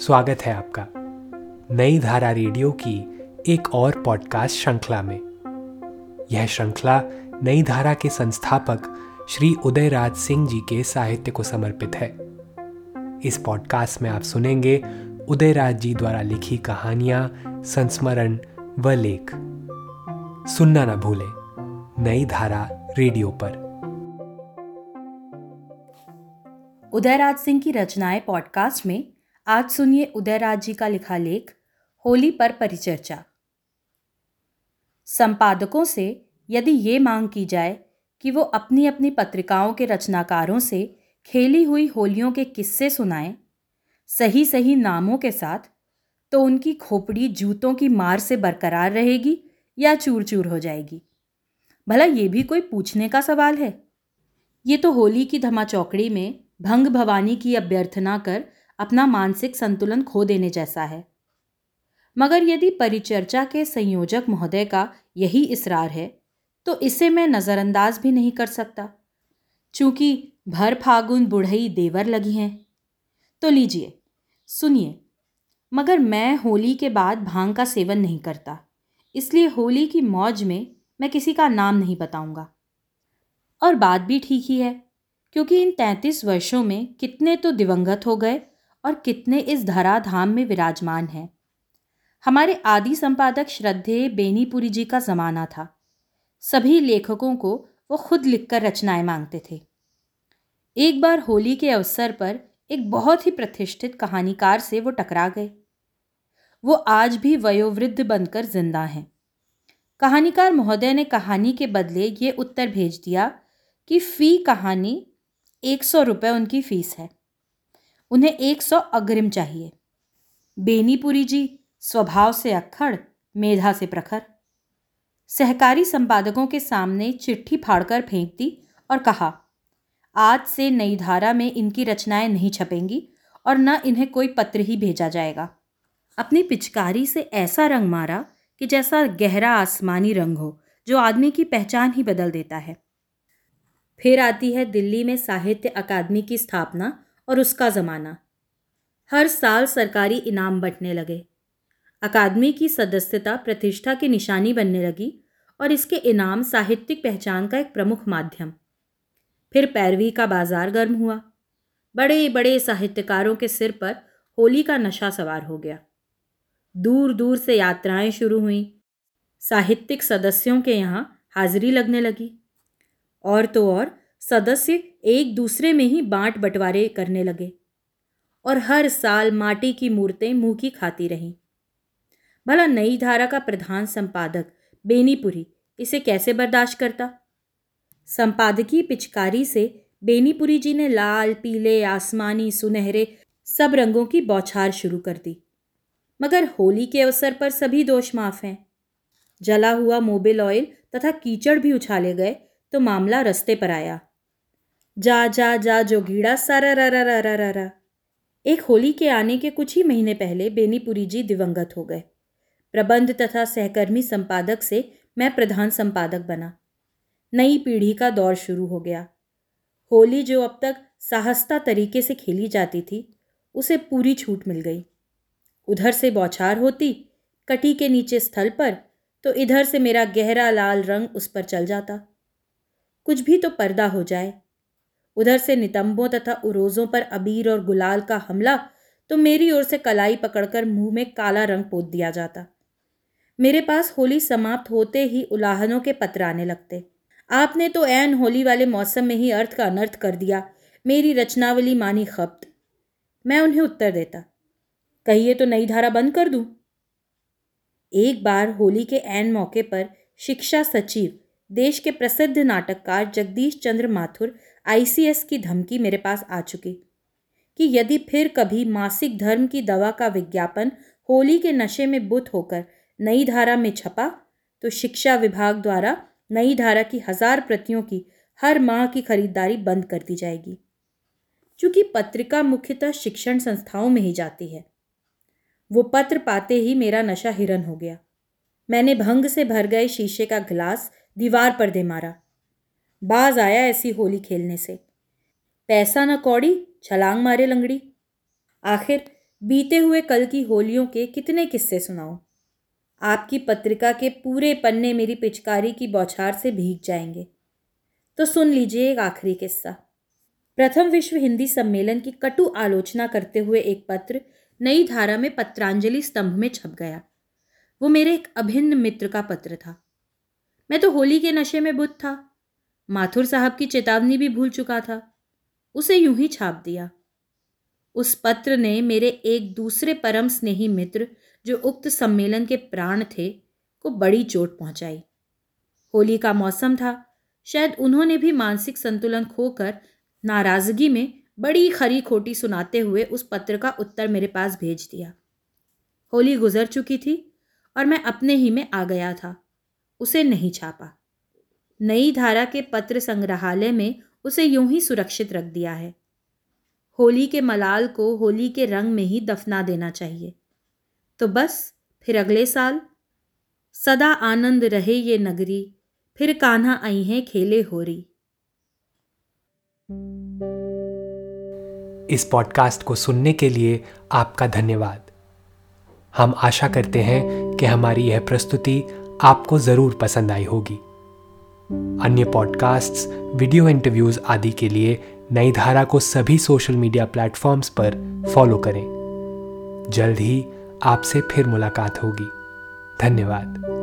स्वागत है आपका नई धारा रेडियो की एक और पॉडकास्ट श्रृंखला में। यह श्रृंखला नई धारा के संस्थापक श्री उदयराज सिंह जी के साहित्य को समर्पित है। इस पॉडकास्ट में आप सुनेंगे उदयराज जी द्वारा लिखी कहानियां, संस्मरण व लेख। सुनना न भूलें नई धारा रेडियो पर। उदयराज सिंह की रचनाएं पॉडकास्ट में आज सुनिए उदयराज जी का लिखा लेख होली पर परिचर्चा। संपादकों से यदि ये मांग की जाए कि वो अपनी अपनी पत्रिकाओं के रचनाकारों से खेली हुई होलियों के किस्से सुनाएं, सही सही नामों के साथ, तो उनकी खोपड़ी जूतों की मार से बरकरार रहेगी या चूर चूर हो जाएगी। भला ये भी कोई पूछने का सवाल है? ये तो होली की धमाचौकड़ी में भंग भवानी की अभ्यर्थना कर अपना मानसिक संतुलन खो देने जैसा है। मगर यदि परिचर्चा के संयोजक महोदय का यही इसरार है तो इसे मैं नज़रअंदाज भी नहीं कर सकता, चूंकि भर फागुन बुढ़ई देवर लगी हैं। तो लीजिए सुनिए। मगर मैं होली के बाद भांग का सेवन नहीं करता, इसलिए होली की मौज में मैं किसी का नाम नहीं बताऊंगा। और बात भी ठीक ही है, क्योंकि इन 33 वर्षों में कितने तो दिवंगत हो गए और कितने इस धराधाम में विराजमान हैं। हमारे आदि संपादक श्रद्धेय बेनीपुरी जी का ज़माना था। सभी लेखकों को वो खुद लिखकर रचनाएं मांगते थे। एक बार होली के अवसर पर एक बहुत ही प्रतिष्ठित कहानीकार से वो टकरा गए। वो आज भी वयोवृद्ध बनकर जिंदा हैं। कहानीकार महोदय ने कहानी के बदले ये उत्तर भेज दिया कि फ़ी कहानी 100 रुपये उनकी फ़ीस है, उन्हें 100 अग्रिम चाहिए। बेनीपुरी जी स्वभाव से अक्खड़, मेधा से प्रखर, सहकारी संपादकों के सामने चिट्ठी फाड़कर फेंक दी और कहा, आज से नई धारा में इनकी रचनाएं नहीं छपेंगी और न इन्हें कोई पत्र ही भेजा जाएगा। अपनी पिचकारी से ऐसा रंग मारा कि जैसा गहरा आसमानी रंग हो जो आदमी की पहचान ही बदल देता है। फिर आती है दिल्ली में साहित्य अकादमी की स्थापना और उसका ज़माना। हर साल सरकारी इनाम बंटने लगे। अकादमी की सदस्यता प्रतिष्ठा की निशानी बनने लगी और इसके इनाम साहित्यिक पहचान का एक प्रमुख माध्यम। फिर पैरवी का बाजार गर्म हुआ। बड़े बड़े साहित्यकारों के सिर पर होली का नशा सवार हो गया। दूर दूर से यात्राएं शुरू हुईं। साहित्यिक सदस्यों के यहाँ हाजिरी लगने लगी। और तो और सदस्य एक दूसरे में ही बांट बंटवारे करने लगे और हर साल माटी की मूर्तें मुंह की खाती रहीं। भला नई धारा का प्रधान संपादक बेनीपुरी इसे कैसे बर्दाश्त करता? संपादकीय पिचकारी से बेनीपुरी जी ने लाल, पीले, आसमानी, सुनहरे सब रंगों की बौछार शुरू कर दी। मगर होली के अवसर पर सभी दोष माफ हैं। जला हुआ मोबिल ऑयल तथा कीचड़ भी उछाले गए तो मामला रस्ते पर आया। जा जा जा जोगीड़ा सारा रा रा रा रा रा रा। एक होली के आने के कुछ ही महीने पहले बेनीपुरी जी दिवंगत हो गए। प्रबंध तथा सहकर्मी संपादक से मैं प्रधान संपादक बना। नई पीढ़ी का दौर शुरू हो गया। होली जो अब तक साहसता तरीके से खेली जाती थी, उसे पूरी छूट मिल गई। उधर से बौछार होती कटी के नीचे स्थल पर, तो इधर से मेरा गहरा लाल रंग उस पर चल जाता। कुछ भी तो पर्दा हो जाए। उधर से नितंबों तथा उरोजों पर अबीर और गुलाल का हमला, तो मेरी ओर से कलाई पकड़कर मुंह में काला रंग पोत दिया जाता। मेरे पास होली समाप्त होते ही उलाहनों के पत्र आने लगते। आपने तो ऐन होली वाले मौसम में ही अर्थ का अनर्थ कर दिया, मेरी रचनावली मानी खप्त। मैं उन्हें उत्तर देता, कहिए तो नई धारा बंद कर दूं। एक बार होली के ऐन मौके पर शिक्षा सचिव, देश के प्रसिद्ध नाटककार जगदीश चंद्र माथुर ICS की धमकी मेरे पास आ चुकी कि यदि फिर कभी मासिक धर्म की दवा का विज्ञापन होली के नशे में बुत होकर नई धारा में छपा तो शिक्षा विभाग द्वारा नई धारा की 1000 प्रतियों की हर माह की खरीदारी बंद कर दी जाएगी। चूंकि पत्रिका मुख्यतः शिक्षण संस्थाओं में ही जाती है, वो पत्र पाते ही मेरा नशा हिरन हो गया। मैंने भंग से भर गए शीशे का गिलास दीवार पर दे मारा। बाज आया ऐसी होली खेलने से। पैसा न कौड़ी, छलांग मारे लंगड़ी। आखिर बीते हुए कल की होलियों के कितने किस्से सुनाऊं? आपकी पत्रिका के पूरे पन्ने मेरी पिचकारी की बौछार से भीग जाएंगे। तो सुन लीजिए एक आखिरी किस्सा। प्रथम विश्व हिंदी सम्मेलन की कटु आलोचना करते हुए एक पत्र नई धारा में पत्रांजलि स्तंभ में छप गया। वो मेरे एक अभिन्न मित्र का पत्र था। मैं तो होली के नशे में बुध था। माथुर साहब की चेतावनी भी भूल चुका था। उसे यूं ही छाप दिया। उस पत्र ने मेरे एक दूसरे परम स्नेही मित्र, जो उक्त सम्मेलन के प्राण थे, को बड़ी चोट पहुंचाई। होली का मौसम था। शायद उन्होंने भी मानसिक संतुलन खोकर नाराजगी में बड़ी खरी खोटी सुनाते हुए उस पत्र का उत्तर मेरे पास भेज दिया। होली गुजर चुकी थी और मैं अपने ही में आ गया था। उसे नहीं छापा। नई धारा के पत्र संग्रहालय में उसे यूं ही सुरक्षित रख दिया है। होली के मलाल को होली के रंग में ही दफना देना चाहिए। तो बस फिर अगले साल सदा आनंद रहे ये नगरी, फिर कान्हा आई हैं खेले होरी। इस पॉडकास्ट को सुनने के लिए आपका धन्यवाद। हम आशा करते हैं कि हमारी यह प्रस्तुति आपको ज़रूर पसंद आई होगी। अन्य पॉडकास्ट्स, वीडियो इंटरव्यूज़ आदि के लिए नई धारा को सभी सोशल मीडिया प्लेटफॉर्म्स पर फॉलो करें। जल्द ही आपसे फिर मुलाकात होगी। धन्यवाद।